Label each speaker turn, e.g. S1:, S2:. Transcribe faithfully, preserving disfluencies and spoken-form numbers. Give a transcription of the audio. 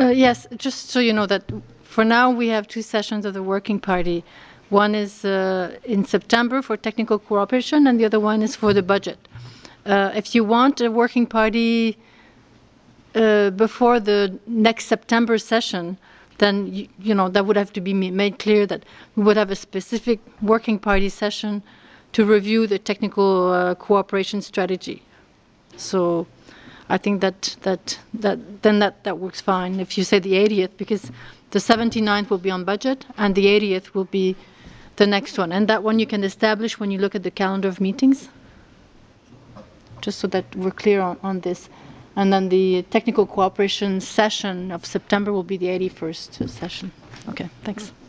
S1: Uh, yes, just so you know that for now we have two sessions of the Working Party. One is uh, in September for technical cooperation and the other one is for the budget. Uh, if you want a Working Party uh, before the next September session, then you, you know that would have to be made clear that we would have a specific Working Party session to review the technical uh, cooperation strategy. So I think that that that then that that works fine if you say the eightieth, because the seventy-ninth will be on budget and the eightieth will be the next one, and that one you can establish when you look at the calendar of meetings, just so that we're clear on, on this. And then the technical cooperation session of September will be the eighty-first session. Okay, thanks.